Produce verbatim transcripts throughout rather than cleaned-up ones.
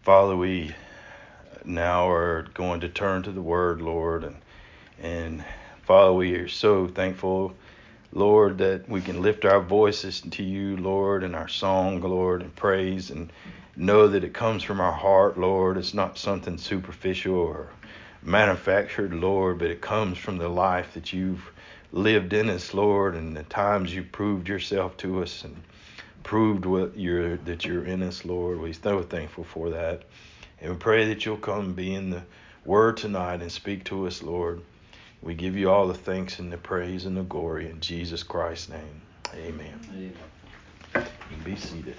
Father, we now are going to turn to the Word, Lord, and and Father, we are so thankful, Lord, that we can lift our voices to you, Lord, in our song, Lord, and praise, and know that it comes from our heart, Lord. It's not something superficial or manufactured, Lord, but it comes from the life that you've lived in us, Lord, and the times you proved yourself to us and proved what you're that you're in us, Lord. We're so thankful for that. And we pray that you'll come and be in the Word tonight and speak to us, Lord. We give you all the thanks and the praise and the glory in Jesus Christ's name. Amen. Amen. You can be seated.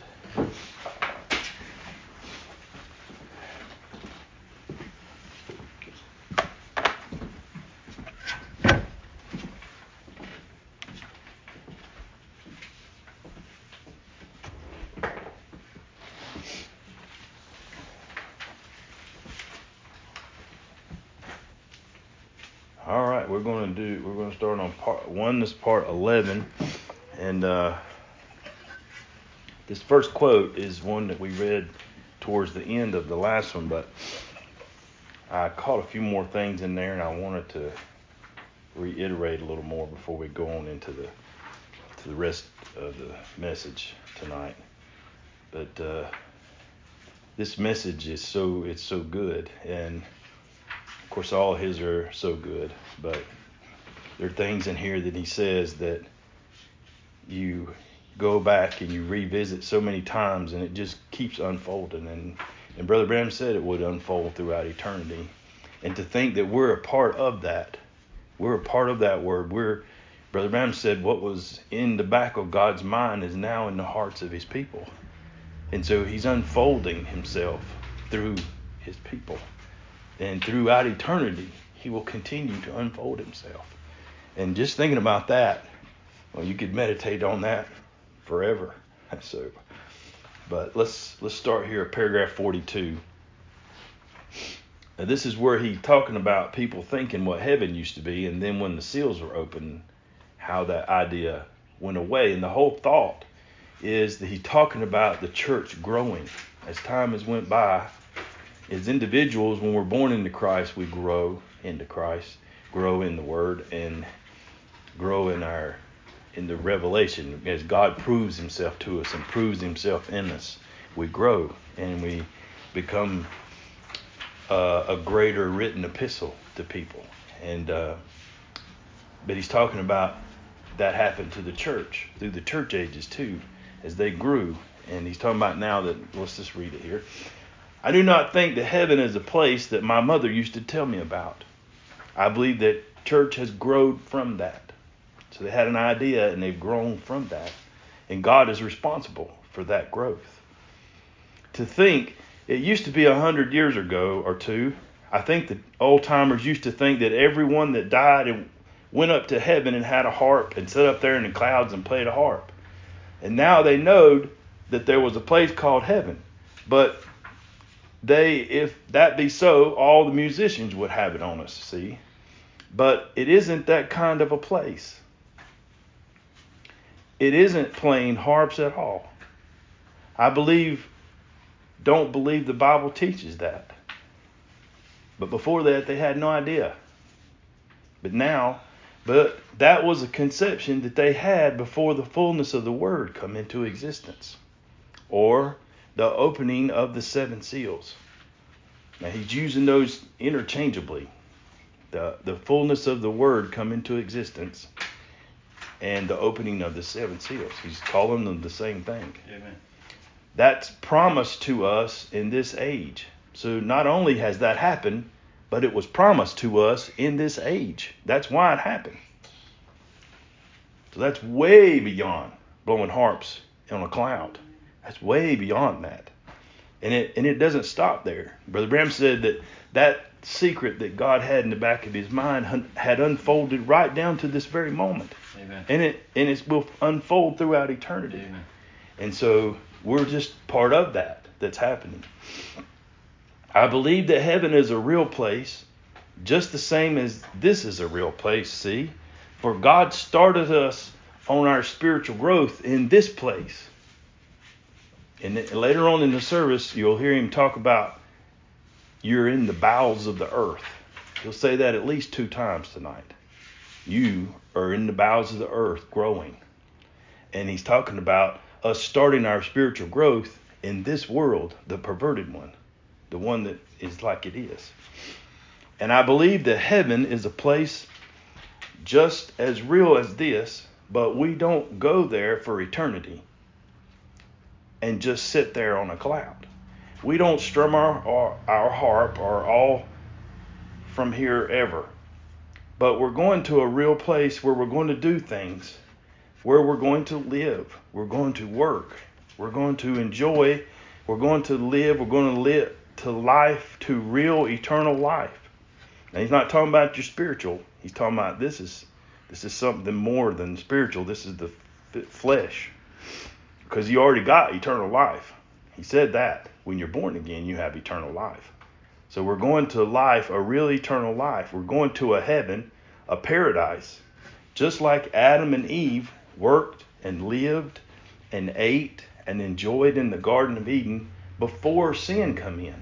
All right, we're going to do. We're going to start on part one. This is part eleven, and uh, this first quote is one that we read towards the end of the last one, but I caught a few more things in there, and I wanted to reiterate a little more before we go on into the to the rest of the message tonight. But uh, this message is so it's so good, and of course, all his are so good, but there are things in here that he says that you go back and you revisit so many times, and it just keeps unfolding. And, and Brother Branham said it would unfold throughout eternity. And to think that we're a part of that, we're a part of that word. We're Brother Branham said what was in the back of God's mind is now in the hearts of his people. And so he's unfolding himself through his people. And throughout eternity, he will continue to unfold himself. And just thinking about that, well, you could meditate on that forever. So, but let's let's start here at paragraph forty-two. Now, this is where he's talking about people thinking what heaven used to be, and then when the seals were opened, how that idea went away. And the whole thought is that he's talking about the church growing as time has went by. As individuals, when we're born into Christ, we grow into Christ, grow in the Word, and grow in our in the revelation. As God proves himself to us and proves himself in us, we grow and we become uh, a greater written epistle to people. And uh, but he's talking about that happened to the church through the church ages too, as they grew. And he's talking about now that, let's just read it here. I do not think that heaven is a place that my mother used to tell me about. I believe that church has grown from that. So they had an idea and they've grown from that. And God is responsible for that growth. To think, it used to be a hundred years ago or two, I think the old timers used to think that everyone that died and went up to heaven and had a harp and sat up there in the clouds and played a harp. And now they know that there was a place called heaven. But They, if that be so, all the musicians would have it on us, see. But it isn't that kind of a place. It isn't playing harps at all. I believe, don't believe the Bible teaches that. But before that, they had no idea. But now, but that was a conception that they had before the fullness of the Word come into existence. Or the opening of the seven seals. Now he's using those interchangeably. The the fullness of the Word come into existence and the opening of the seven seals. He's calling them the same thing. Amen. That's promised to us in this age. So not only has that happened, but it was promised to us in this age. That's why it happened. So that's way beyond blowing harps on a cloud. That's way beyond that. And it and it doesn't stop there. Brother Branham said that that secret that God had in the back of his mind had unfolded right down to this very moment. Amen. And it and it will unfold throughout eternity. Amen. And so we're just part of that that's happening. I believe that heaven is a real place, just the same as this is a real place, see? For God started us on our spiritual growth in this place. And then later on in the service, you'll hear him talk about you're in the bowels of the earth. He'll say that at least two times tonight. You are in the bowels of the earth growing. And he's talking about us starting our spiritual growth in this world, the perverted one, the one that is like it is. And I believe that heaven is a place just as real as this, but we don't go there for eternity and just sit there on a cloud. We don't strum our, our, our harp or all from here ever. But we're going to a real place where we're going to do things, where we're going to live, we're going to work, we're going to enjoy, we're going to live, we're going to live to life, to real eternal life. Now he's not talking about your spiritual. He's talking about this is this is something more than spiritual. This is the f- flesh. Because you already got eternal life. He said that. When you're born again, you have eternal life. So we're going to life, a real eternal life. We're going to a heaven, a paradise. Just like Adam and Eve worked and lived and ate and enjoyed in the Garden of Eden before sin come in.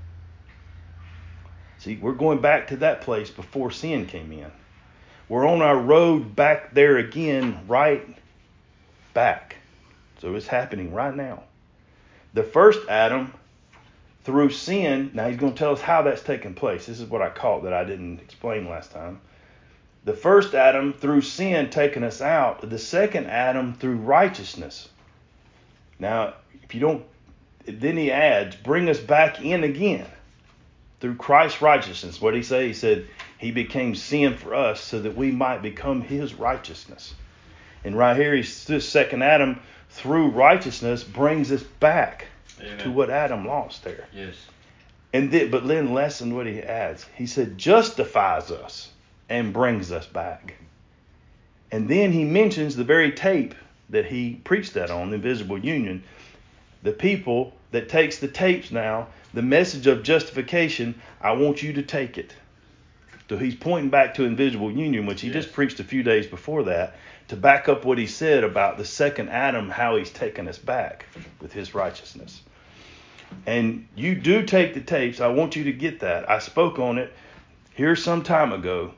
See, we're going back to that place before sin came in. We're on our road back there again, right back. So it's happening right now. The first Adam, through sin, now he's going to tell us how that's taking place. This is what I caught that I didn't explain last time. The first Adam, through sin, taking us out. The second Adam, through righteousness. Now, if you don't, then he adds, bring us back in again. Through Christ's righteousness. What did he say? He said, he became sin for us so that we might become his righteousness. And right here, he's, this second Adam, through righteousness, brings us back Amen. To what Adam lost there. Yes. And then, but then listen what he adds. He said, justifies us and brings us back. And then he mentions the very tape that he preached that on, the Invisible Union. The people that takes the tapes now, the message of justification, I want you to take it. So he's pointing back to Invisible Union, which he yes. just preached a few days before that, to back up what he said about the second Adam, how he's taken us back with his righteousness. And you do take the tapes. I want you to get that. I spoke on it here some time ago.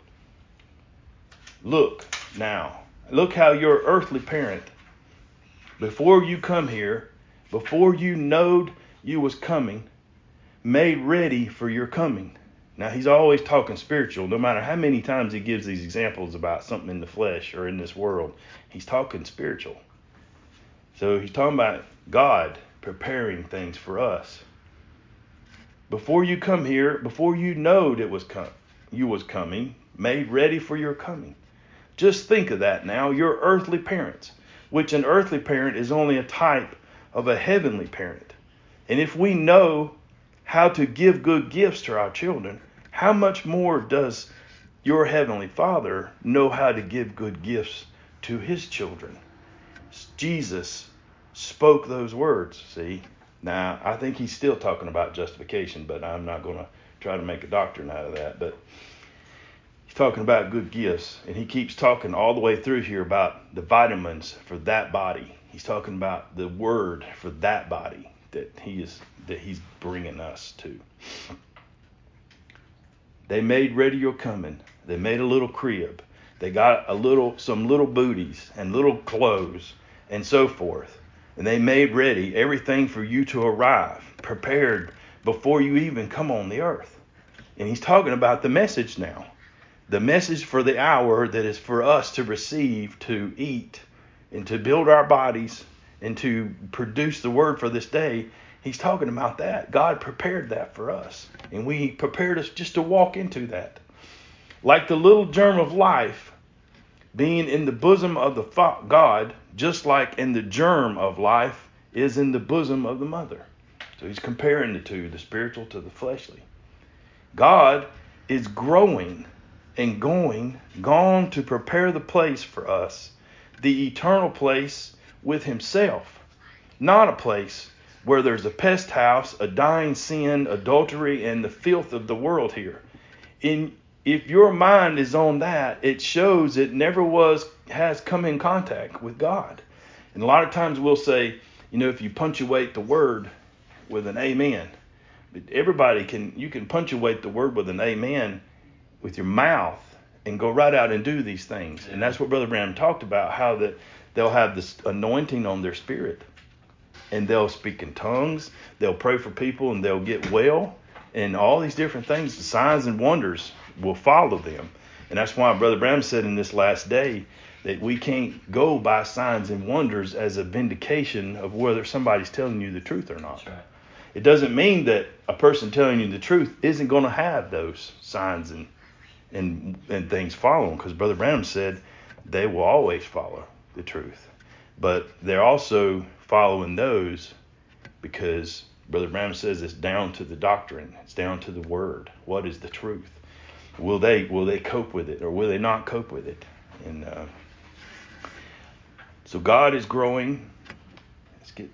Look now. Look how your earthly parent, before you come here, before you knowed you was coming, made ready for your coming. Now, he's always talking spiritual. No matter how many times he gives these examples about something in the flesh or in this world, he's talking spiritual. So he's talking about God preparing things for us. Before you come here, before you knowed it was com- you was coming, made ready for your coming. Just think of that now, your earthly parents, which an earthly parent is only a type of a heavenly parent. And if we know how to give good gifts to our children, how much more does your heavenly Father know how to give good gifts to his children? Jesus spoke those words, see? Now, I think he's still talking about justification, but I'm not going to try to make a doctrine out of that. But he's talking about good gifts, and he keeps talking all the way through here about the vitamins for that body. He's talking about the word for that body that he is that he's bringing us to. They made ready your coming. They made a little crib. They got a little some little booties and little clothes and so forth. And they made ready everything for you to arrive, prepared before you even come on the earth. And he's talking about the message now. The message for the hour that is for us to receive, to eat, and to build our bodies, and to produce the word for this day. He's talking about that. God prepared that for us. And we prepared us just to walk into that. Like the little germ of life being in the bosom of the fa- God, just like in the germ of life is in the bosom of the mother. So he's comparing the two, the spiritual to the fleshly. God is growing and going, gone to prepare the place for us, the eternal place with himself, not a place where there's a pest house, a dying sin, adultery, and the filth of the world here. In, if your mind is on that, it shows it never was, has come in contact with God. And a lot of times we'll say, you know, if you punctuate the word with an amen, everybody can, you can punctuate the word with an amen with your mouth and go right out and do these things. And that's what Brother Branham talked about, how that they'll have this anointing on their spirit and they'll speak in tongues, they'll pray for people and they'll get well, and all these different things, the signs and wonders will follow them. And that's why Brother Branham said in this last day that we can't go by signs and wonders as a vindication of whether somebody's telling you the truth or not. That's right. It doesn't mean that a person telling you the truth isn't going to have those signs and and, and things following, because Brother Branham said they will always follow the truth. But they're also following those because Brother Branham says it's down to the doctrine. It's down to the word. What is the truth? Will they will they cope with it or will they not cope with it? And uh, so God is growing. Let's get.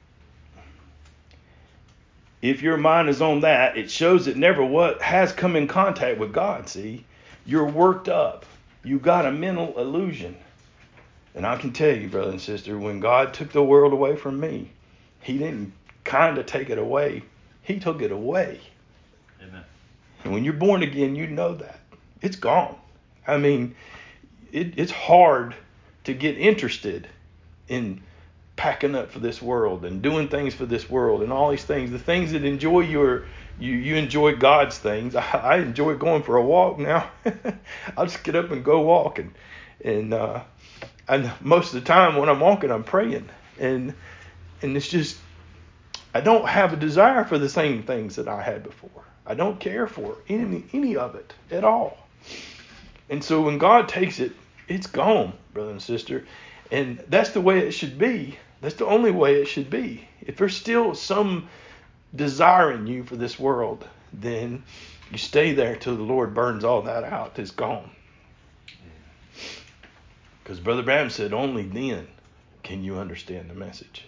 If your mind is on that, it shows it never what has come in contact with God. See, you're worked up. You got a mental illusion. And I can tell you, brother and sister, when God took the world away from me, he didn't kind of take it away. He took it away. Amen. And when you're born again, you know that. It's gone. I mean, it, it's hard to get interested in packing up for this world and doing things for this world and all these things. The things that enjoy your, you, you enjoy God's things. I, I enjoy going for a walk now. I'll just get up and go walk. And, and, uh, and most of the time when I'm walking, I'm praying. And, and it's just, I don't have a desire for the same things that I had before. I don't care for any, any of it at all. And so when God takes it, it's gone, brother and sister. And that's the way it should be. That's the only way it should be. If there's still some desire in you for this world, then you stay there till the Lord burns all that out. It's gone. Because Brother Branham said only then can you understand the message.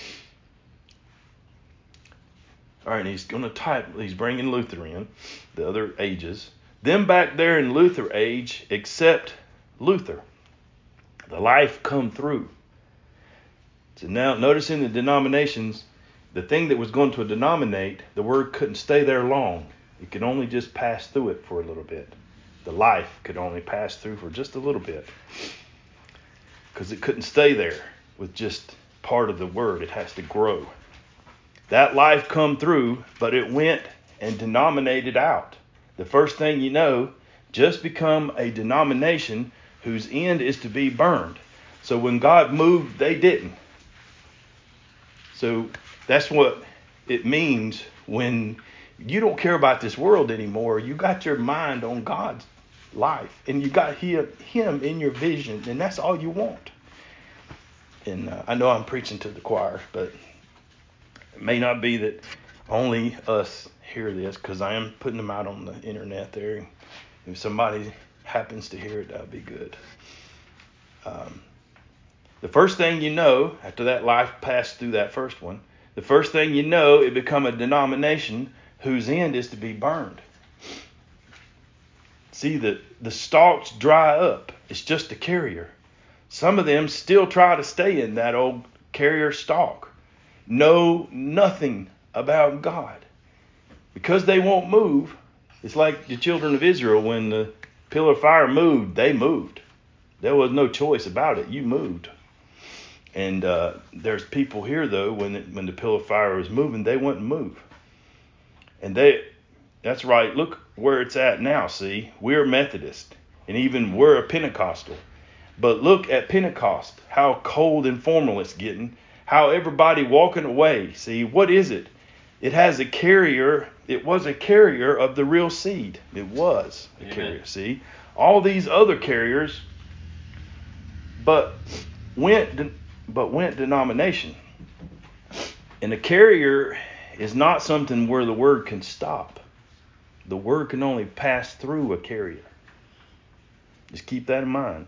All right, he's going to type, he's bringing Luther in, the other ages. Them back there in Luther age, except Luther, the life come through. So now notice in the denominations, the thing that was going to denominate, the word couldn't stay there long. It could only just pass through it for a little bit. The life could only pass through for just a little bit. Because it couldn't stay there with just part of the word. It has to grow. That life come through, but it went and denominated out. The first thing you know, just become a denomination whose end is to be burned. So when God moved, they didn't. So that's what it means when you don't care about this world anymore. You got your mind on God's life, and you got him, him in your vision, and that's all you want. And uh, I know I'm preaching to the choir, but it may not be that only us hear this, because I am putting them out on the internet there. If somebody happens to hear it, that'd be good. Um, the first thing you know, after that life passed through that first one, the first thing you know, it become a denomination whose end is to be burned. See, the, the stalks dry up. It's just a carrier. Some of them still try to stay in that old carrier stalk. Know nothing about God. Because they won't move, it's like the children of Israel, when the pillar of fire moved, they moved. There was no choice about it. You moved. And uh, there's people here, though, when it, when the pillar of fire was moving, they wouldn't move. And they, that's right, look where it's at now, see. We're Methodist, and even we're a Pentecostal. But look at Pentecost, how cold and formal it's getting, how everybody walking away. See, what is it? It has a carrier. It was a carrier of the real seed. It was a Amen. Carrier, see. All these other carriers, but went, but went denomination. And a carrier is not something where the word can stop. The word can only pass through a carrier. Just keep that in mind.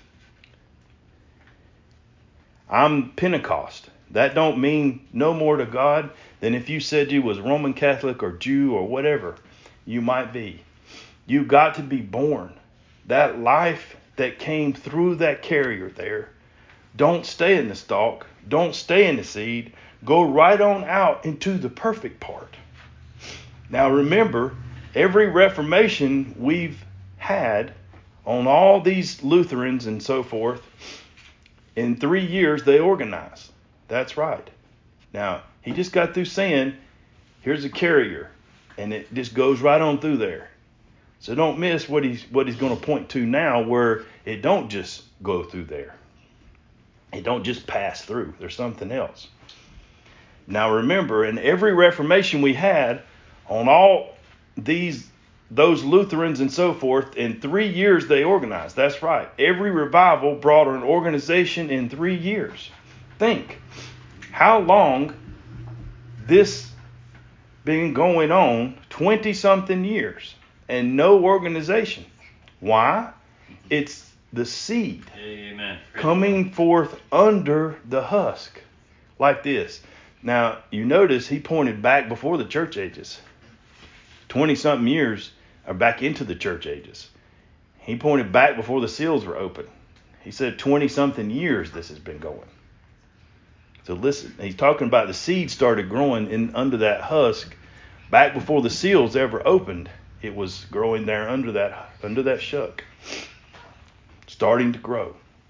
I'm Pentecost. That don't mean no more to God than if you said you was Roman Catholic or Jew or whatever you might be. You got to be born. That life that came through that carrier there, Don't stay in the stalk. Don't stay in the seed. Go right on out into the perfect part. Now remember, every Reformation we've had on all these Lutherans and so forth, in three years they organize. That's right. Now, he just got through saying, here's a carrier, and it just goes right on through there. So don't miss what he's what he's going to point to now, where it don't just go through there. It don't just pass through. There's something else. Now remember, in every Reformation we had, on all these those Lutherans and so forth, in three years they organized. That's right. Every revival brought an organization in three years. Think how long this been going on, twenty something years, and no organization. Why? It's the seed Amen. coming forth under the husk, like this. Now, you notice he pointed back before the church ages. twenty-something years are back into the church ages. He pointed back before the seals were open. He said twenty-something years this has been going. So listen, he's talking about the seed started growing in under that husk back before the seals ever opened. It was growing there under that under that shuck, starting to grow.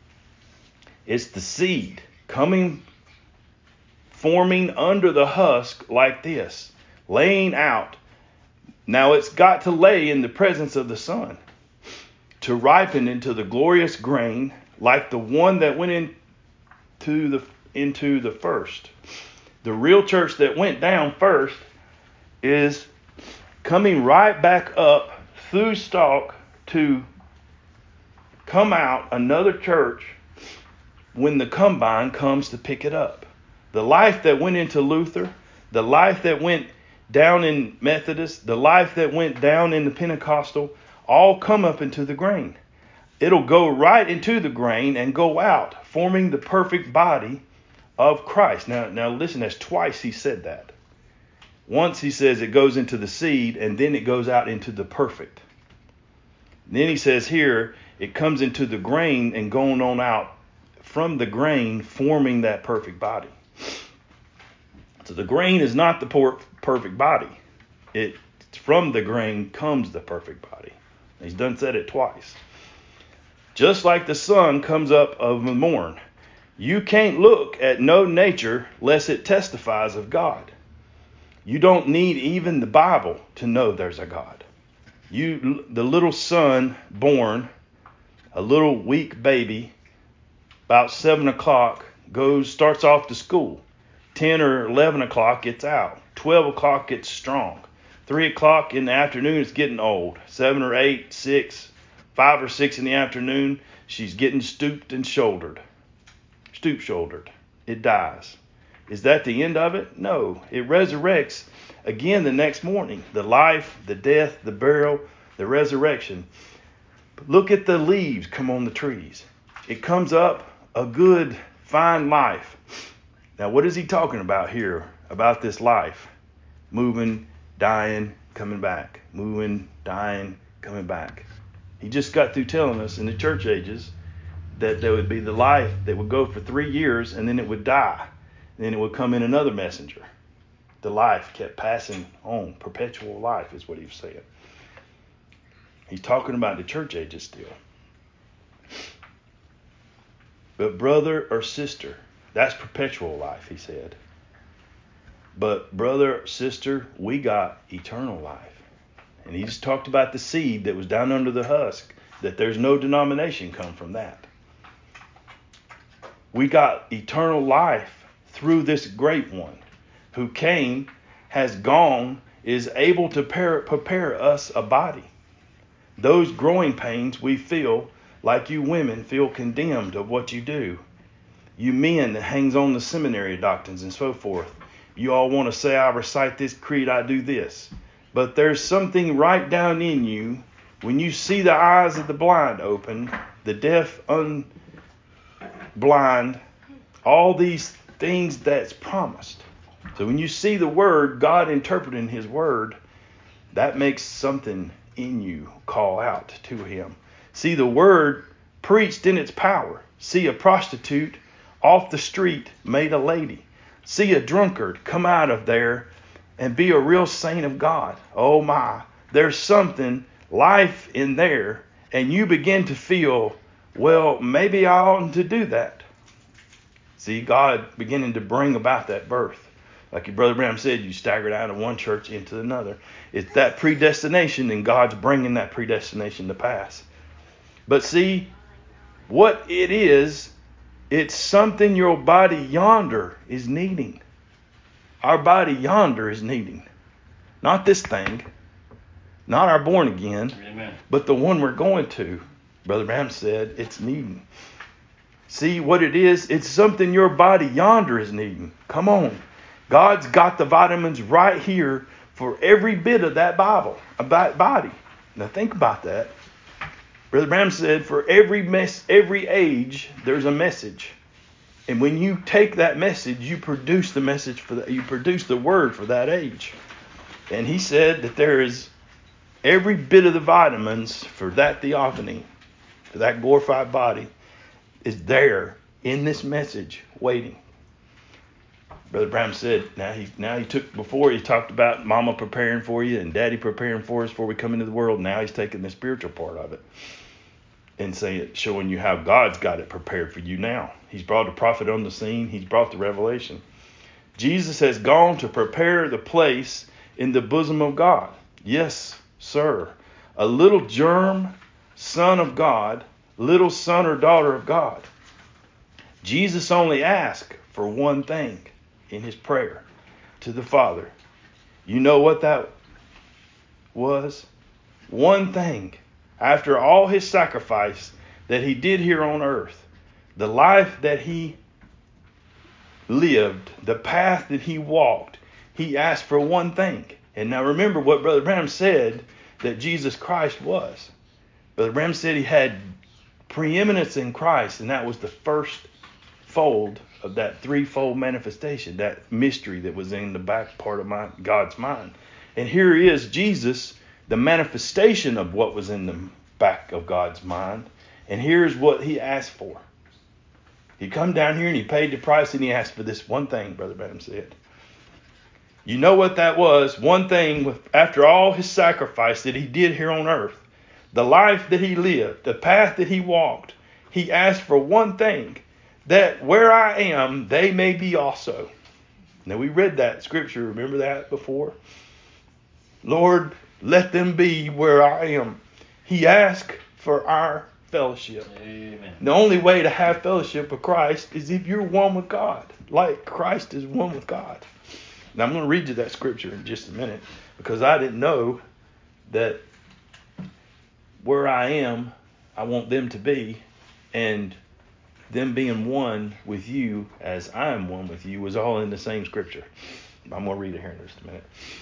It's the seed coming, forming under the husk like this, laying out. Now it's got to lay in the presence of the sun to ripen into the glorious grain like the one that went into the into the first. The real church that went down first is coming right back up through stalk to come out another church when the combine comes to pick it up. The life that went into Luther, the life that went down in Methodist, the life that went down in the Pentecostal, all come up into the grain. It'll go right into the grain and go out, forming the perfect body of Christ. Now, now listen, that's twice he said that. Once he says it goes into the seed, and then it goes out into the perfect. Then he says here, it comes into the grain and going on out from the grain, forming that perfect body. So the grain is not the por- perfect body. It, from the grain comes the perfect body. He's done said it twice. Just like the sun comes up of the morn. You can't look at no nature lest it testifies of God. You don't need even the Bible to know there's a God. You, the little son born, a little weak baby, about seven o'clock, goes, starts off to school. ten or eleven o'clock gets out. twelve o'clock gets strong. three o'clock in the afternoon is getting old. seven or eight, six, five or six in the afternoon, she's getting stooped and shouldered. Stoop shouldered. It dies. Is that the end of it? No. It resurrects again the next morning. The life, the death, the burial, the resurrection. Look at the leaves come on the trees. It comes up a good, fine life. Now, what is he talking about here? About this life? Moving, dying, coming back. Moving, dying, coming back. He just got through telling us in the church ages that there would be the life that would go for three years and then it would die. Then it would come in another messenger. The life kept passing on. Perpetual life is what he was saying. He's talking about the church ages still. But brother or sister, that's perpetual life, he said. But brother or sister, we got eternal life. And he just talked about the seed that was down under the husk, that there's no denomination come from that. We got eternal life through this great one who came, has gone, is able to prepare, prepare us a body. Those growing pains we feel, like you women feel condemned of what you do. You men that hangs on the seminary doctrines and so forth. You all want to say, I recite this creed, I do this. But there's something right down in you when you see the eyes of the blind open, the deaf unblind, all these things that's promised. So when you see the word, God interpreting his word, that makes something in you call out to him. See the word preached in its power. See a prostitute off the street made a lady. See a drunkard come out of there and be a real saint of God. Oh my, there's something, life in there, and you begin to feel, well, maybe I oughtn't to do that. See, God beginning to bring about that birth. Like your brother Branham said, you staggered out of one church into another. It's that predestination, and God's bringing that predestination to pass. But see, what it is, it's something your body yonder is needing. Our body yonder is needing. Not this thing. Not our born again. Amen. But the one we're going to. Brother Branham said it's needing. See what it is? It's something your body yonder is needing. Come on. God's got the vitamins right here for every bit of that Bible, about body. Now think about that. Brother Branham said for every mess, every age, there's a message. And when you take that message, you produce the message for that. You produce the word for that age. And he said that there is every bit of the vitamins for that theophany, for that glorified body, is there in this message waiting. Brother Branham said, now he now he took before he talked about Mama preparing for you and Daddy preparing for us before we come into the world. Now he's taking the spiritual part of it and saying, showing you how God's got it prepared for you now. He's brought a prophet on the scene. He's brought the revelation. Jesus has gone to prepare the place in the bosom of God. Yes, sir. A little germ son of God, little son or daughter of God. Jesus only asked for one thing in his prayer to the Father. You know what that was? One thing. After all his sacrifice that he did here on earth, the life that he lived, the path that he walked, he asked for one thing. And now remember what Brother Branham said that Jesus Christ was. Brother Branham said he had preeminence in Christ, and that was the first fold of that threefold manifestation, that mystery that was in the back part of my God's mind. And here is Jesus, the manifestation of what was in the back of God's mind. And here's what he asked for. He come down here and he paid the price, and he asked for this one thing, Brother Branham said. You know what that was? One thing, with, after all his sacrifice that he did here on earth, the life that he lived, the path that he walked, he asked for one thing, that where I am, they may be also. Now we read that scripture, remember that before? Lord, let them be where I am. He asked for our fellowship. Amen. The only way to have fellowship with Christ is if you're one with God, like Christ is one with God. Now I'm going to read you that scripture in just a minute, because I didn't know that where I am, I want them to be, and them being one with you as I am one with you was all in the same scripture. I'm going to read it here in just a minute.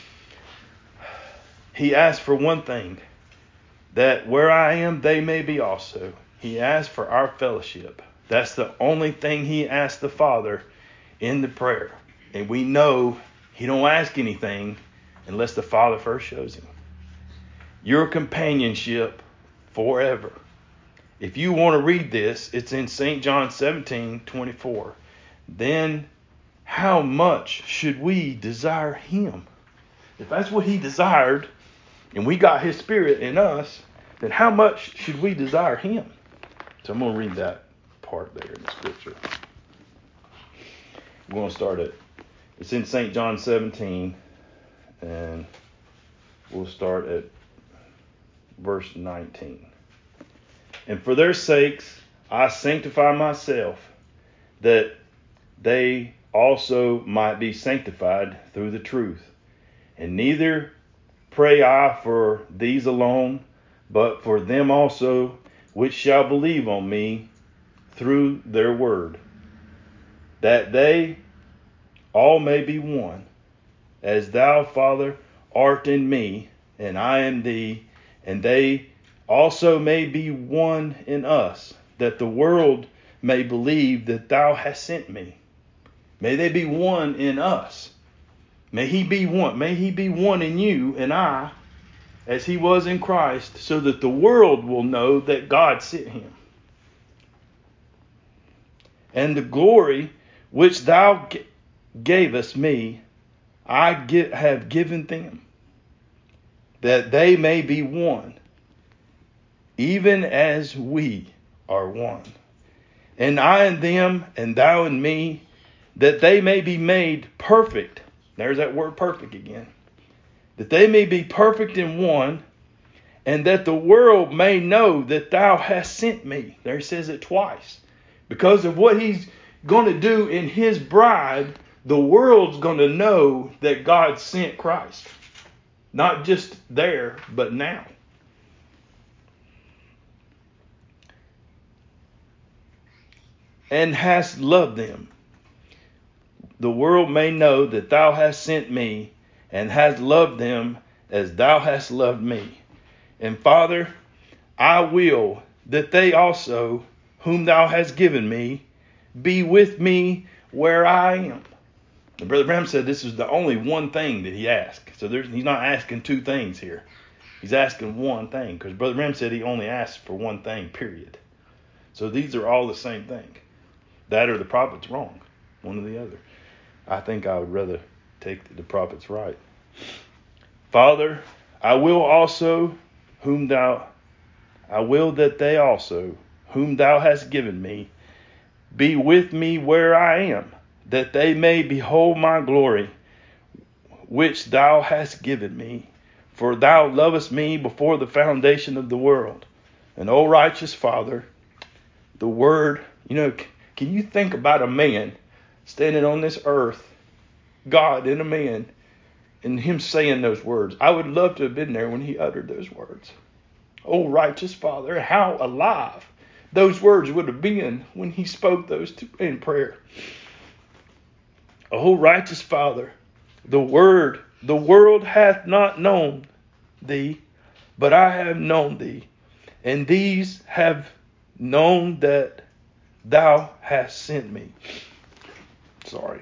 He asked for one thing, that where I am, they may be also. He asked for our fellowship. That's the only thing he asked the Father in the prayer. And we know he don't ask anything unless the Father first shows him. Your companionship forever. If you want to read this, it's in Saint John seventeen twenty-four. Then how much should we desire him? If that's what he desired, and we got his spirit in us, then how much should we desire him? So I'm going to read that part there in the scripture. We're going to start it. It's in Saint John seventeen, and we'll start at verse nineteen. And for their sakes I sanctify myself, that they also might be sanctified through the truth. And neither pray I for these alone, but for them also which shall believe on me through their word, that they all may be one, as thou, Father, art in me, and I in thee, and they also may be one in us, that the world may believe that thou hast sent me. May they be one in us. May he be one. May he be one in you and I, as he was in Christ, so that the world will know that God sent him. And the glory which thou g- gavest me, I gi- have given them, that they may be one, even as we are one. And I and them, and thou and me, that they may be made perfect. There's that word perfect again. That they may be perfect in one, and that the world may know that thou hast sent me. There he says it twice. Because of what he's going to do in his bride, the world's going to know that God sent Christ. Not just there, but now. And hast loved them. The world may know that thou hast sent me, and hast loved them as thou hast loved me. And Father, I will that they also, whom thou hast given me, be with me where I am. And Brother Branham said this is the only one thing that he asked. So there's, he's not asking two things here. He's asking one thing. Because Brother Branham said he only asked for one thing, period. So these are all the same thing. That or the prophet's wrong. One or the other. I think I would rather take the prophet's right. Father, I will also, whom thou, I will that they also, whom thou hast given me, be with me where I am, that they may behold my glory, which thou hast given me. For thou lovest me before the foundation of the world. And O righteous Father, the word, you know, can you think about a man standing on this earth, God in a man, and him saying those words? I would love to have been there when he uttered those words. Oh, righteous Father, how alive those words would have been when he spoke those two in prayer. Oh, righteous Father, the word, the world hath not known thee, but I have known thee, and these have known that thou hast sent me. Sorry.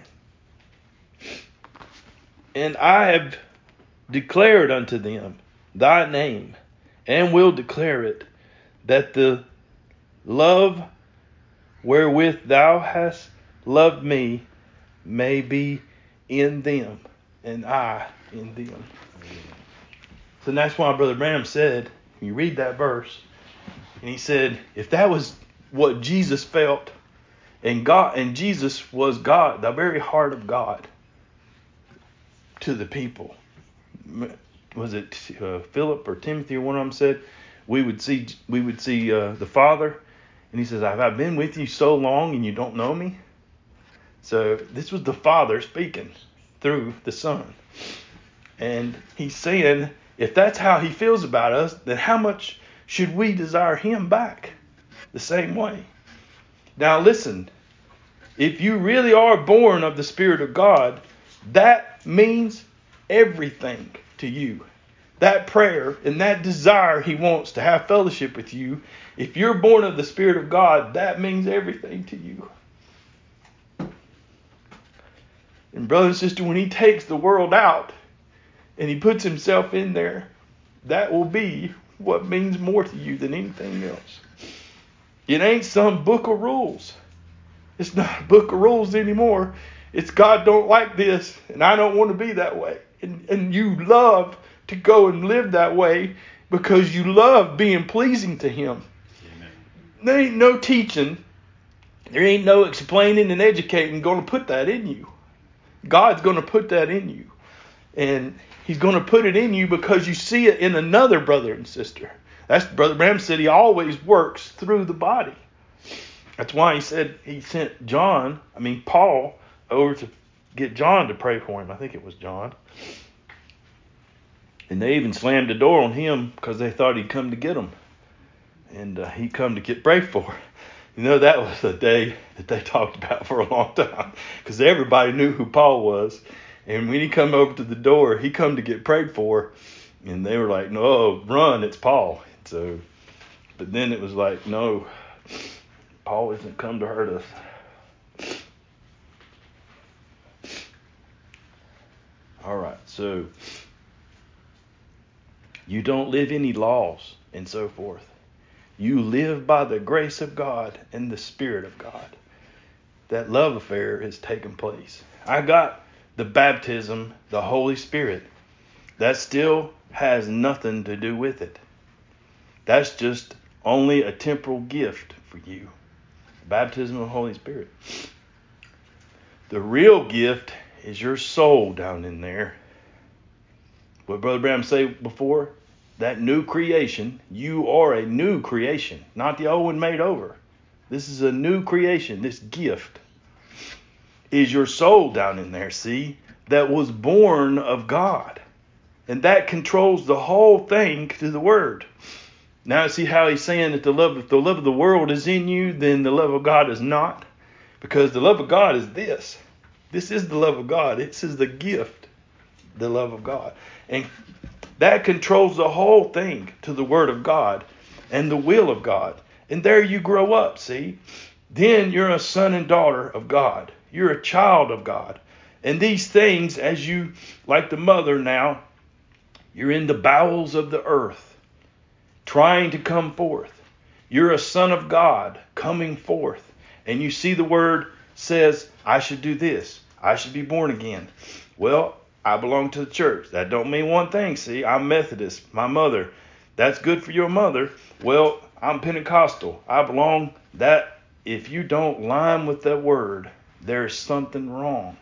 And I have declared unto them thy name, and will declare it, that the love wherewith thou hast loved me may be in them, and I in them. So that's why Brother Branham said, you read that verse, and he said, if that was what Jesus felt, and God, and Jesus was God, the very heart of God to the people. Was it uh, Philip or Timothy or one of them said, we would see we would see uh, the Father, and he says, have I been with you so long and you don't know me? So this was the Father speaking through the Son, and he's saying, if that's how he feels about us, then how much should we desire him back the same way? Now listen, if you really are born of the Spirit of God, that means everything to you. That prayer and that desire he wants to have fellowship with you, if you're born of the Spirit of God, that means everything to you. And brother and sister, when he takes the world out and he puts himself in there, that will be what means more to you than anything else. It ain't some book of rules. It's not a book of rules anymore. It's God don't like this, and I don't want to be that way. And, and you love to go and live that way because you love being pleasing to him. Amen. There ain't no teaching, there ain't no explaining and educating going to put that in you. God's going to put that in you. And he's going to put it in you because you see it in another brother and sister. That's Brother Branham said he always works through the body. That's why he said he sent John, I mean Paul, over to get John to pray for him. I think it was John. And they even slammed the door on him because they thought he'd come to get them. And uh, he'd come to get prayed for. You know, that was a day that they talked about for a long time because everybody knew who Paul was. And when he come over to the door, he come to get prayed for. And they were like, no, run, it's Paul. So, but then it was like, no, Paul isn't come to hurt us. All right, so you don't live any laws and so forth. You live by the grace of God and the Spirit of God. that love affair has taken place. I got the baptism, the Holy Spirit. That still has nothing to do with it. That's just only a temporal gift for you. Baptism of the Holy Spirit. The real gift is your soul down in there. What Brother Branham said before, that new creation, you are a new creation, not the old one made over. This is a new creation. This gift is your soul down in there, see, that was born of God. And that controls the whole thing to the Word. Now see how he's saying that the love, if the love of the world is in you, then the love of God is not. Because the love of God is this. This is the love of God. This is the gift, the love of God. And that controls the whole thing to the Word of God and the will of God. And there you grow up, see. Then you're a son and daughter of God. You're a child of God. And these things, as you, like the mother now, you're in the bowels of the earth, trying to come forth. You're a son of God coming forth. And you see the word says, I should do this. I should be born again. Well, I belong to the church. That don't mean one thing, see. I'm Methodist. My mother. That's good for your mother. Well, I'm Pentecostal. I belong. That, if you don't line with that word, there's something wrong.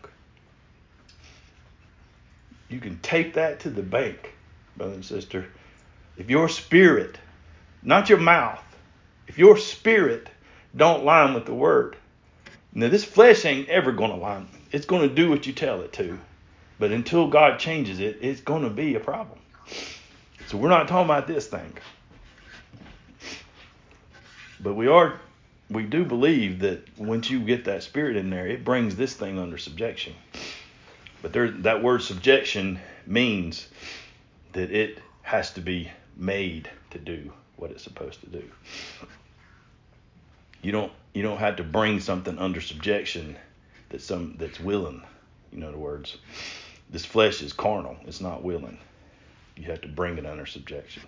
You can take that to the bank, brother and sister. If your spirit, not your mouth, if your spirit don't line with the word. Now this flesh ain't ever going to line. It's going to do what you tell it to. But until God changes it, it's going to be a problem. So we're not talking about this thing. But we are, we do believe that once you get that spirit in there, it brings this thing under subjection. But there, that word subjection means that it has to be made to do what it's supposed to do. You don't you don't have to bring something under subjection that's some that's willing. In other words, this flesh is carnal. It's not willing. You have to bring it under subjection.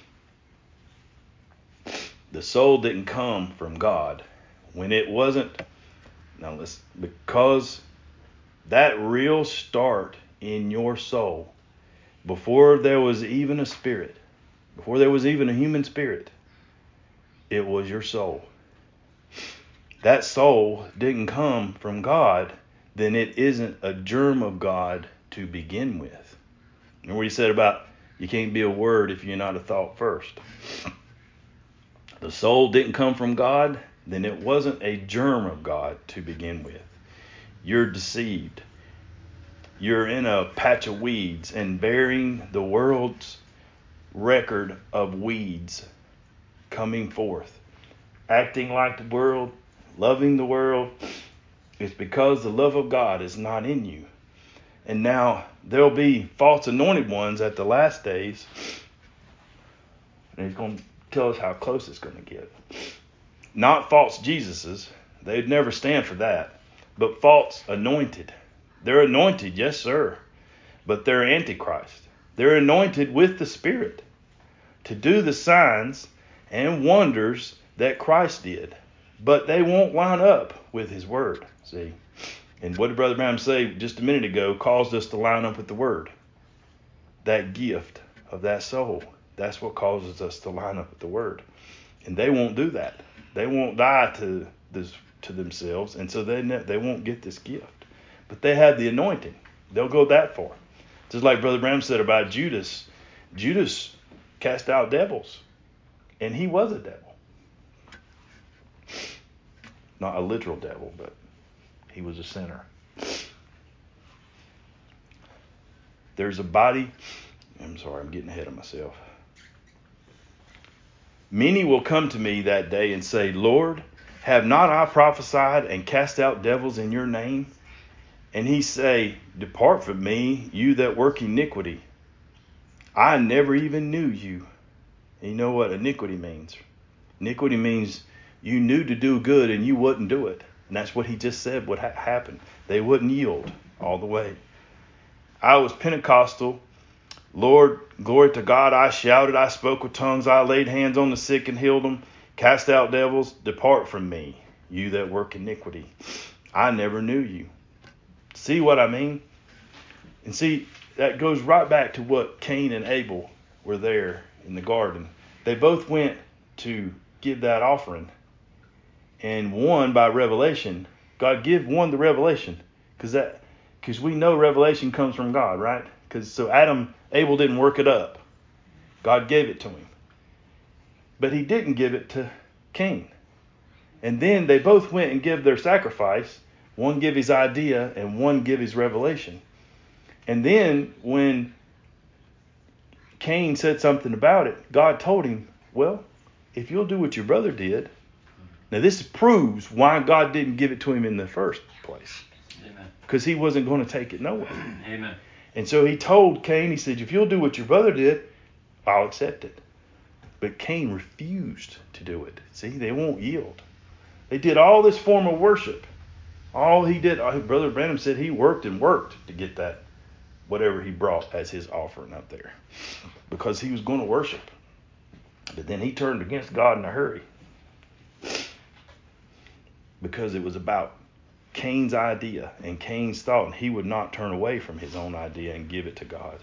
The soul didn't come from God when it wasn't. Now let's because that real start in your soul, before there was even a spirit, before there was even a human spirit, it was your soul. That soul didn't come from God, then it isn't a germ of God to begin with. Remember what he said about you can't be a word if you're not a thought first. The soul didn't come from God, then it wasn't a germ of God to begin with. You're deceived. You're in a patch of weeds and bearing the world's record of weeds coming forth. Acting like the world, loving the world. It's because the love of God is not in you. And now there'll be false anointed ones at the last days. And he's going to tell us how close it's going to get. Not false Jesuses. They'd never stand for that. But false anointed. They're anointed, yes sir. But they're antichrist. They're anointed with the Spirit to do the signs and wonders that Christ did. But they won't line up with his word. See? And what did Brother Branham say just a minute ago caused us to line up with the word. That gift of that soul. That's what causes us to line up with the word. And they won't do that. They won't die to this to themselves. And so they ne- they won't get this gift. But they have the anointing. They'll go that far. Just like Brother Branham said about Judas. Judas cast out devils. And he was a devil. Not a literal devil, but he was a sinner. There's a body. I'm sorry, I'm getting ahead of myself. Many will come to me that day and say, Lord, have not I prophesied and cast out devils in your name? And he say, depart from me, you that work iniquity. I never even knew you. And you know what iniquity means? Iniquity means you knew to do good and you wouldn't do it. And that's what he just said would ha- happen. They wouldn't yield all the way. I was Pentecostal. Lord, glory to God, I shouted, I spoke with tongues, I laid hands on the sick and healed them, cast out devils, depart from me, you that work iniquity. I never knew you. See what I mean? And see, that goes right back to what Cain and Abel were there in the garden. They both went to give that offering. And one by revelation, God give one the revelation. Because that, because we know revelation comes from God, right? Because so Adam, Abel didn't work it up. God gave it to him. But he didn't give it to Cain. And then they both went and give their sacrifice. One give his idea and one give his revelation. And then when Cain said something about it, God told him, well, if you'll do what your brother did. Now this proves why God didn't give it to him in the first place. Because he wasn't going to take it no way. Amen. And so he told Cain, he said, if you'll do what your brother did, I'll accept it. But Cain refused to do it. See, they won't yield. They did all this form of worship. All he did, Brother Branham said he worked and worked to get that, whatever he brought as his offering up there. Because he was going to worship. But then he turned against God in a hurry. Because it was about Cain's idea and Cain's thought, and he would not turn away from his own idea and give it to God.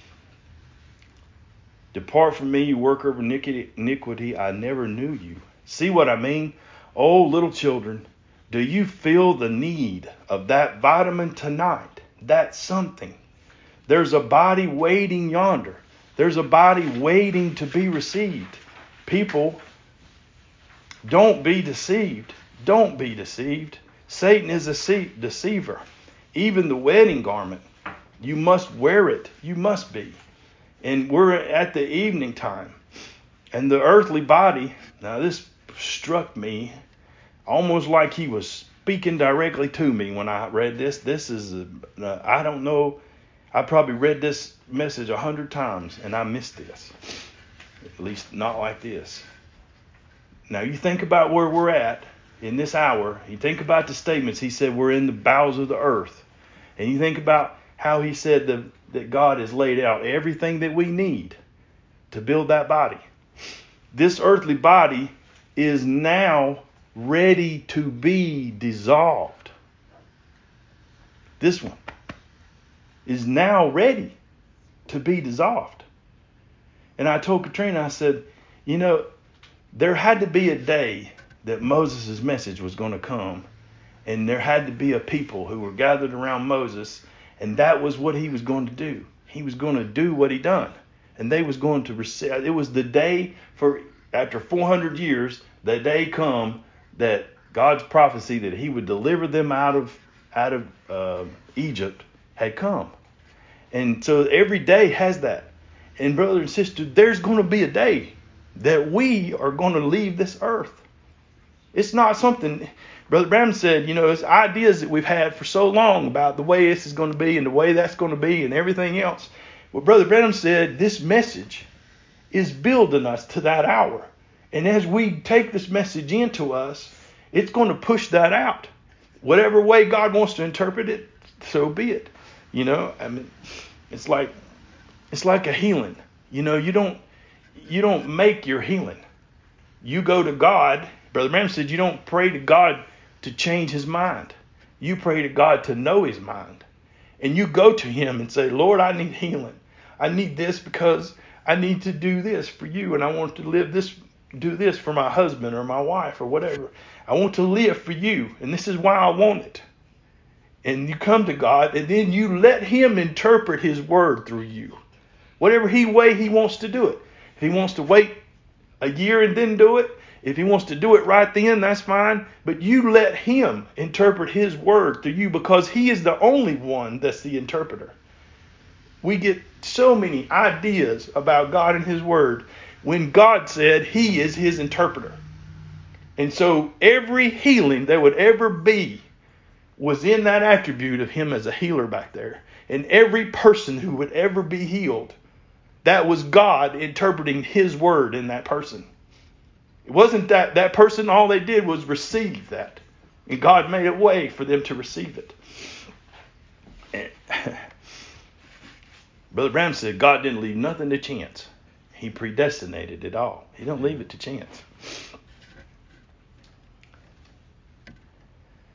Depart from me, you worker of iniquity, I never knew you. See what I mean? Oh, little children, do you feel the need of that vitamin tonight? That's something. There's a body waiting yonder. There's a body waiting to be received. People, don't be deceived. Don't be deceived. Satan is a deceiver. Even the wedding garment, you must wear it. You must be. And we're at the evening time. And the earthly body, now this struck me almost like he was speaking directly to me when I read this. This is, a, uh, I don't know, I probably read this message a hundred times and I missed this. At least not like this. Now you think about where we're at in this hour. You think about the statements. He said we're in the bowels of the earth. And you think about how he said the, that God has laid out everything that we need to build that body. This earthly body is now ready to be dissolved. This one is now ready to be dissolved. And I told Katrina, I said, you know, there had to be a day that Moses' message was going to come. And there had to be a people who were gathered around Moses. And that was what he was going to do. He was going to do what he done. And they was going to receive. It was the day for, after four hundred years, the day come that God's prophecy that he would deliver them out of out of uh, Egypt had come. And so every day has that. And brother and sister, there's going to be a day that we are going to leave this earth. It's not something, Brother Branham said, you know, it's ideas that we've had for so long about the way this is going to be and the way that's going to be and everything else. Well, Brother Branham said this message is building us to that hour. And as we take this message into us, it's going to push that out. Whatever way God wants to interpret it, so be it. You know, I mean, it's like it's like a healing. You know, you don't you don't make your healing. You go to God. Brother Branham said you don't pray to God to change his mind. You pray to God to know his mind. And you go to him and say, Lord, I need healing. I need this because I need to do this for you. And I want to live this, do this for my husband or my wife or whatever. I want to live for you. And this is why I want it. And you come to God and then you let him interpret his word through you. Whatever he way he wants to do it. If he wants to wait a year and then do it, if he wants to do it right then, that's fine. But you let him interpret his word through you because he is the only one that's the interpreter. We get so many ideas about God and his word when God said he is his interpreter. And so every healing there would ever be was in that attribute of him as a healer back there. And every person who would ever be healed, that was God interpreting his word in that person. It wasn't that that person, all they did was receive that. And God made a way for them to receive it. And Brother Branham said God didn't leave nothing to chance. He predestinated it all. He don't leave it to chance.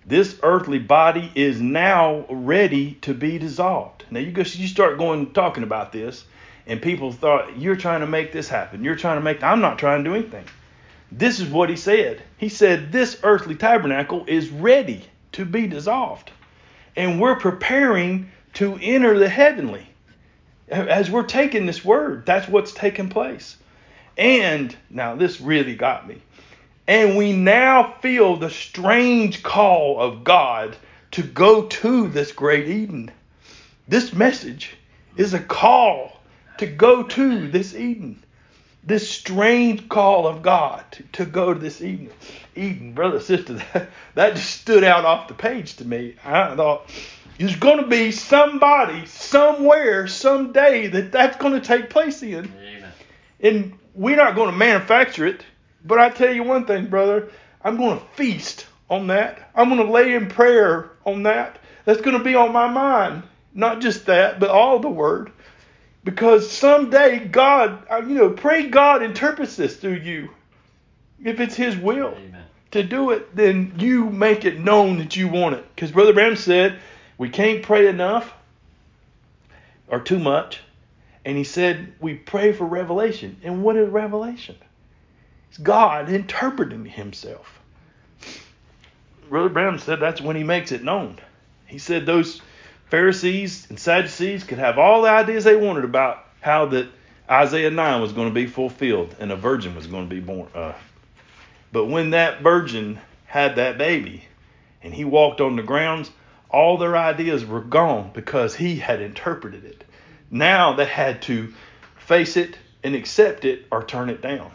This earthly body is now ready to be dissolved. Now you go, you start going talking about this, and people thought you're trying to make this happen. You're trying to make. I'm not trying to do anything. This is what he said. He said this earthly tabernacle is ready to be dissolved, and we're preparing to enter the heavenly. As we're taking this word, that's what's taking place. And now this really got me. And we now feel the strange call of God to go to this great Eden. This message is a call to go to this Eden. This strange call of God to, to go to this Eden. Eden, brother, sister, that, that just stood out off the page to me. I thought, there's going to be somebody, somewhere, someday that that's going to take place in. Amen. And we're not going to manufacture it. But I tell you one thing, brother, I'm going to feast on that. I'm going to lay in prayer on that. That's going to be on my mind. Not just that, but all the word. Because someday God, you know, pray God interprets this through you. If it's his will Amen. To do it, then you make it known that you want it. Because Brother Branham said, we can't pray enough or too much. And he said, we pray for revelation. And what is revelation? It's God interpreting himself. Brother Branham said that's when he makes it known. He said those Pharisees and Sadducees could have all the ideas they wanted about how that Isaiah nine was going to be fulfilled and a virgin was going to be born. Uh, but when that virgin had that baby and he walked on the grounds, all their ideas were gone because he had interpreted it. Now they had to face it and accept it or turn it down.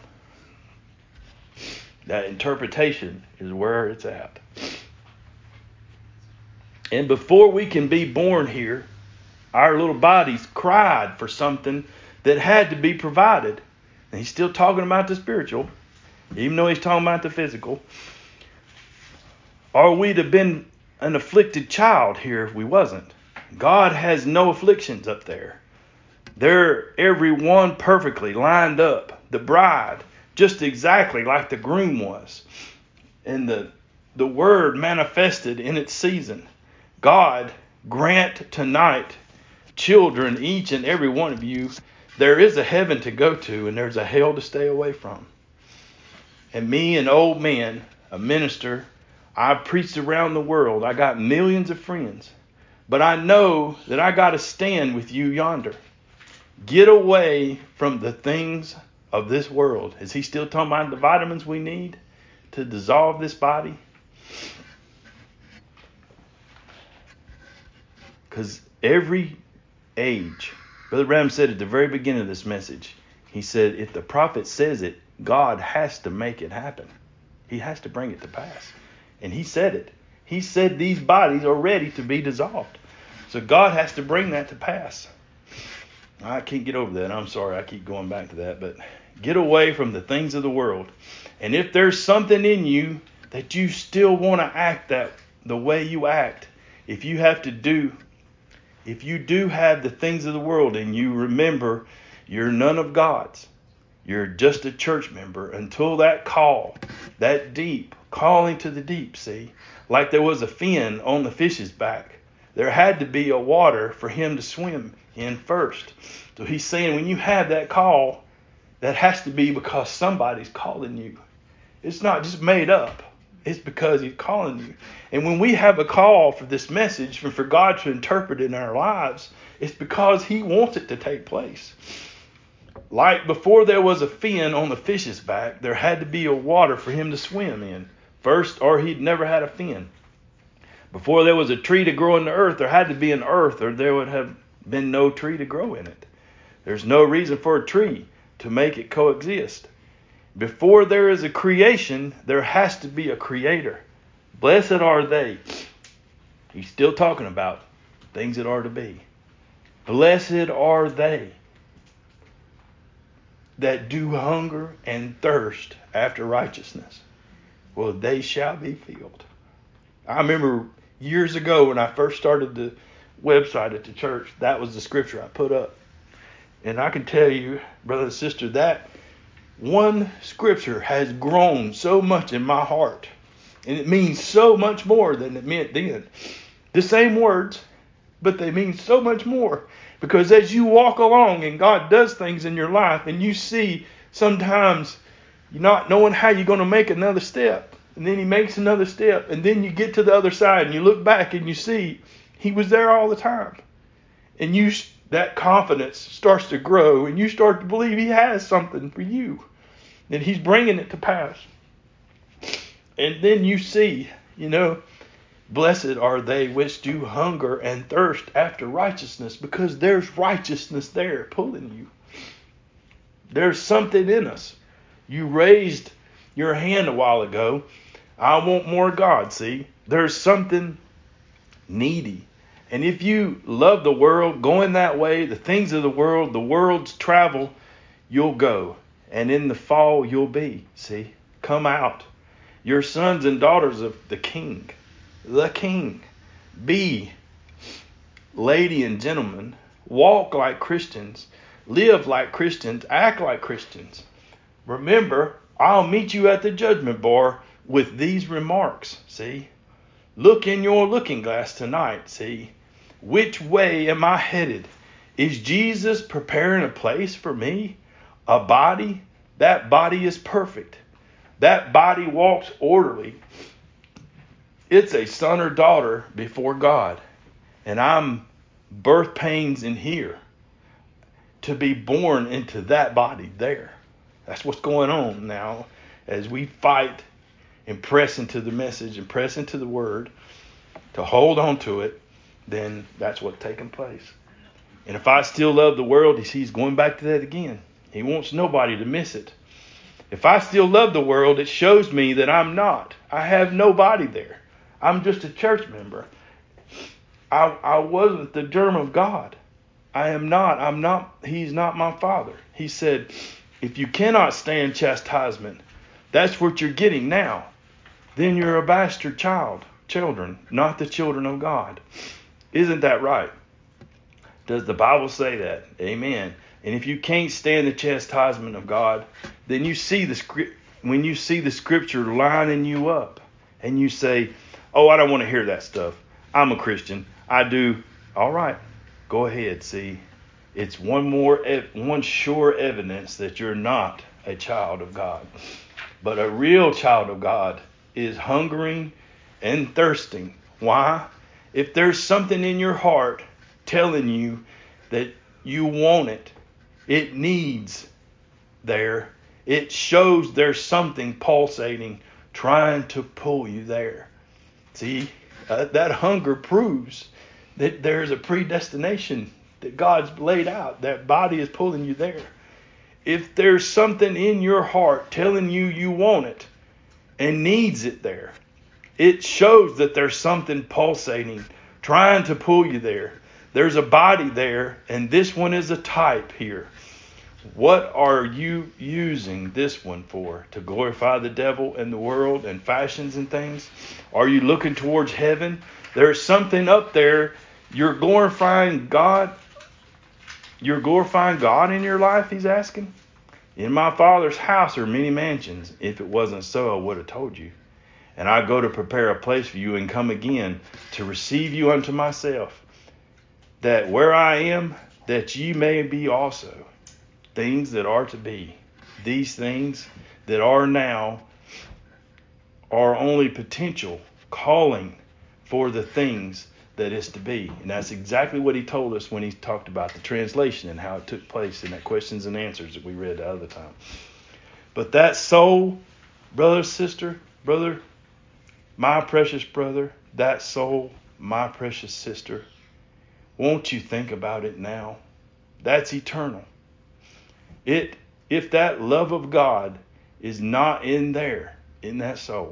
That interpretation is where it's at. And before we can be born here, our little bodies cried for something that had to be provided. And he's still talking about the spiritual, even though he's talking about the physical. Or we'd have been an afflicted child here if we wasn't. God has no afflictions up there. They're every one perfectly lined up. The bride, just exactly like the groom was. And the, the word manifested in its season. God, grant tonight, children, each and every one of you, there is a heaven to go to and there's a hell to stay away from. And me, an old man, a minister, I've preached around the world. I got millions of friends. But I know that I got to stand with you yonder. Get away from the things of this world. Is he still talking about the vitamins we need to dissolve this body? Because every age, Brother Branham said at the very beginning of this message, he said, if the prophet says it, God has to make it happen. He has to bring it to pass. And he said it. He said these bodies are ready to be dissolved. So God has to bring that to pass. I can't get over that. I'm sorry I keep going back to that. But get away from the things of the world. And if there's something in you that you still want to act that the way you act, if you have to do, if you do have the things of the world and you remember you're none of God's, you're just a church member until that call, that deep, calling to the deep, see, like there was a fin on the fish's back. There had to be a water for him to swim in first. So he's saying when you have that call, that has to be because somebody's calling you. It's not just made up. It's because he's calling you. And when we have a call for this message, for God to interpret it in our lives, it's because he wants it to take place. Like before there was a fin on the fish's back, there had to be a water for him to swim in first, or he'd never had a fin. Before there was a tree to grow in the earth, there had to be an earth, or there would have been no tree to grow in it. There's no reason for a tree to make it coexist. Before there is a creation, there has to be a creator. Blessed are they. He's still talking about things that are to be. Blessed are they that do hunger and thirst after righteousness. Well, they shall be filled. I remember years ago when I first started the website at the church, that was the scripture I put up. And I can tell you, brother and sister, that one scripture has grown so much in my heart And it means so much more than it meant then. The same words, but they mean so much more. Because as you walk along and God does things in your life, and you see sometimes you're not knowing how you're going to make another step, and then he makes another step, and then you get to the other side and you look back and you see he was there all the time. And you that confidence starts to grow, and you start to believe he has something for you, and he's bringing it to pass. And then you see, you know, blessed are they which do hunger and thirst after righteousness, because there's righteousness there pulling you. There's something in us. You raised your hand a while ago. I want more God, see? There's something needy. And if you love the world, going that way, the things of the world, the world's travel, you'll go. And in the fall, you'll be, see? Come out. You're sons and daughters of the King. The King. Be, lady and gentlemen, walk like Christians, live like Christians, act like Christians. Remember, I'll meet you at the judgment bar with these remarks, see? Look in your looking glass tonight, see? Which way am I headed? Is Jesus preparing a place for me? A body? That body is perfect. That body walks orderly. It's a son or daughter before God. And I'm birth pains in here to be born into that body there. That's what's going on now as we fight and press into the message and press into the word to hold on to it. Then that's what's taking place. And if I still love the world, he's going back to that again. He wants nobody to miss it. If I still love the world, it shows me that I'm not. I have nobody there. I'm just a church member. I, I wasn't the germ of God. I am not. I'm not. He's not my father. He said, if you cannot stand chastisement, that's what you're getting now. Then you're a bastard child, children, not the children of God. Isn't that right? Does the Bible say that? Amen. And if you can't stand the chastisement of God, then you see the script. When you see the scripture lining you up, and you say, "Oh, I don't want to hear that stuff. I'm a Christian. I do." All right, go ahead. See, it's one more, one sure evidence that you're not a child of God. But a real child of God is hungering and thirsting. Why? If there's something in your heart telling you that you want it, it needs there. It shows there's something pulsating, trying to pull you there. See, uh, that hunger proves that there's a predestination that God's laid out. That body is pulling you there. If there's something in your heart telling you you want it and needs it there, it shows that there's something pulsating, trying to pull you there. There's a body there, and this one is a type here. What are you using this one for? To glorify the devil and the world and fashions and things? Are you looking towards heaven? There's something up there. You're glorifying God. You're glorifying God in your life, he's asking. In my Father's house are many mansions. If it wasn't so, I would have told you. And I go to prepare a place for you and come again to receive you unto myself, that where I am, that ye may be also. Things that are to be. These things that are now are only potential calling for the things that is to be. And that's exactly what he told us when he talked about the translation and how it took place in that questions and answers that we read the other time. But that soul, brother, sister, brother, my precious brother, that soul, my precious sister, won't you think about it now? That's eternal. It, if that love of God is not in there, in that soul,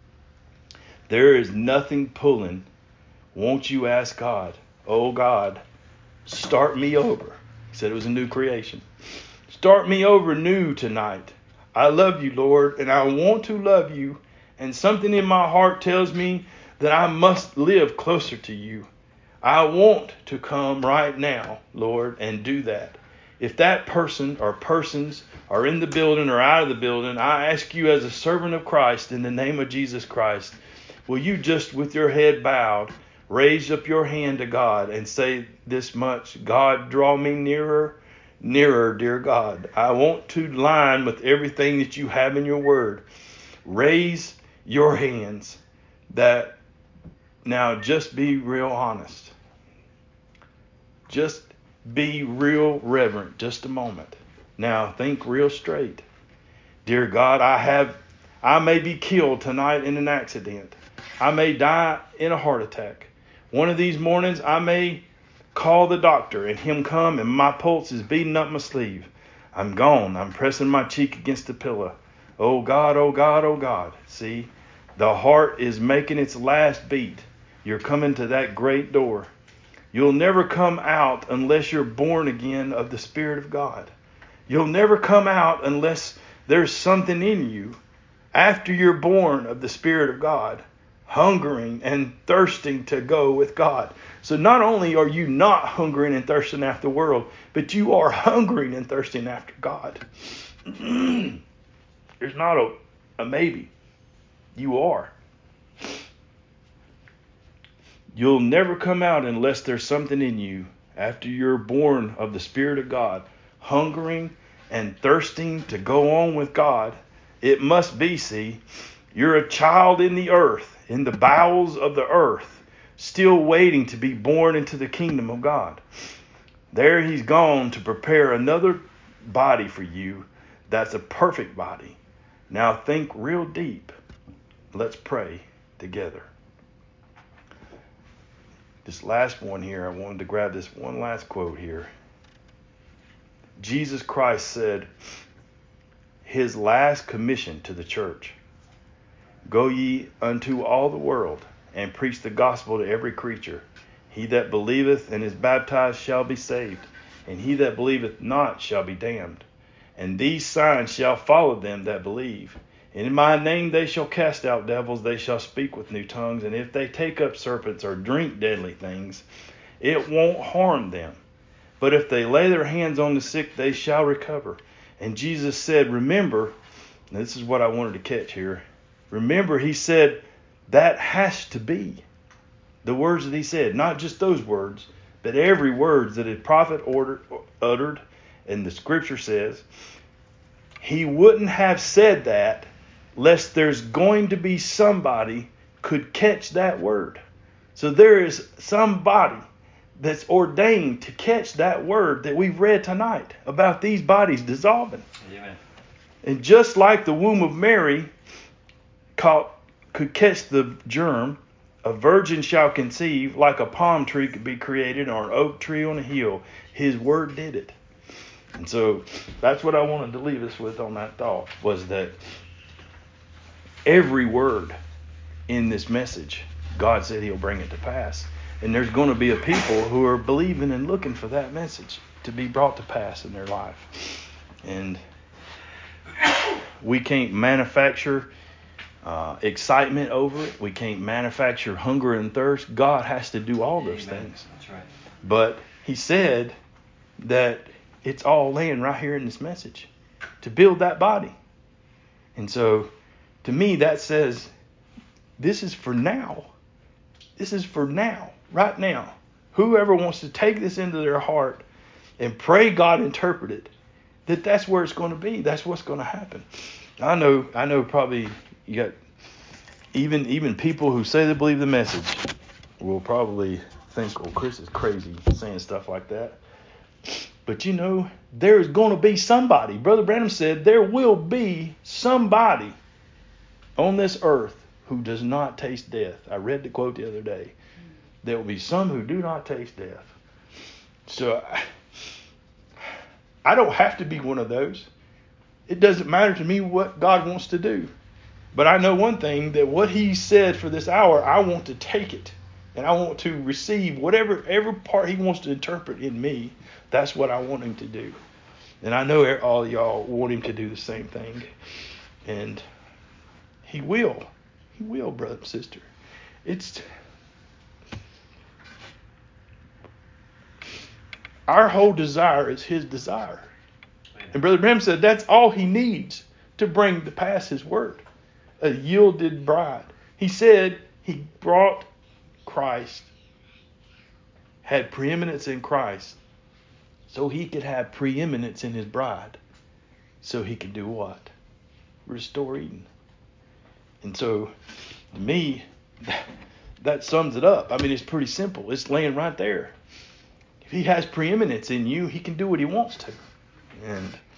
there is nothing pulling. Won't you ask God, oh God, start me over. He said it was a new creation. Start me over new tonight. I love you, Lord, and I want to love you. And something in my heart tells me that I must live closer to you. I want to come right now, Lord, and do that. if that person or persons are in the building or out of the building, I ask you as a servant of Christ, in the name of Jesus Christ, will you just with your head bowed, raise up your hand to God and say this much: God, draw me nearer, nearer, dear God. I want to line with everything that you have in your word. Raise your hands. That now just be real honest. Just be real reverent. Just a moment. Now think real straight. Dear God, I have, I may be killed tonight in an accident. I may die in a heart attack. One of these mornings I may call the doctor and him come and my pulse is beating up my sleeve. I'm gone. I'm pressing my cheek against the pillow. Oh God, oh God, oh God. See, the heart is making its last beat. You're coming to that great door. You'll never come out unless you're born again of the Spirit of God. You'll never come out unless there's something in you after you're born of the Spirit of God, hungering and thirsting to go with God. So not only are you not hungering and thirsting after the world, but you are hungering and thirsting after God. There's not a, a maybe. You are. You'll never come out unless there's something in you after you're born of the Spirit of God, hungering and thirsting to go on with God. It must be, see, you're a child in the earth, in the bowels of the earth, still waiting to be born into the kingdom of God. There he's gone to prepare another body for you that's a perfect body. Now think real deep. Let's pray together. This last one here, I wanted to grab this one last quote here. Jesus Christ said his last commission to the church: go ye unto all the world and preach the gospel to every creature. He that believeth and is baptized shall be saved, and he that believeth not shall be damned. And these signs shall follow them that believe. In my name they shall cast out devils, they shall speak with new tongues, and if they take up serpents or drink deadly things, it won't harm them. But if they lay their hands on the sick, they shall recover. And Jesus said, remember, this is what I wanted to catch here. Remember, he said, that has to be. The words that he said, not just those words, but every word that a prophet ordered, uttered, and the scripture says, he wouldn't have said that lest there's going to be somebody could catch that word. So there is somebody that's ordained to catch that word that we've read tonight about these bodies dissolving. Amen. And just like the womb of Mary caught, could catch the germ, a virgin shall conceive, like a palm tree could be created or an oak tree on a hill. His word did it. And so that's what I wanted to leave us with on that thought, was that every word in this message, God said he'll bring it to pass. And there's going to be a people who are believing and looking for that message to be brought to pass in their life. And we can't manufacture uh, excitement over it. We can't manufacture hunger and thirst. God has to do all those Amen. Things. That's right. But he said that it's all laying right here in this message to build that body. And so to me, that says this is for now. This is for now, right now. Whoever wants to take this into their heart and pray God interpret it, that that's where it's going to be. That's what's going to happen. I know, I know. Probably you got even even people who say they believe the message will probably think, "Oh, Chris is crazy saying stuff like that." But you know, there's going to be somebody. Brother Branham said there will be somebody on this earth who does not taste death. I read the quote the other day. There will be some who do not taste death. So I, I don't have to be one of those. It doesn't matter to me what God wants to do. But I know one thing, that what he said for this hour, I want to take it. And I want to receive whatever every part he wants to interpret in me. That's what I want him to do. And I know all y'all want him to do the same thing. And he will. He will, brother and sister. It's Our whole desire is his desire. And Brother Branham said that's all he needs to bring to pass his word. A yielded bride. He said he brought Christ, had preeminence in Christ, so he could have preeminence in his bride. So he could do what? Restore Eden. And so, to me, that sums it up. I mean, it's pretty simple. It's laying right there. If he has preeminence in you, he can do what he wants to. And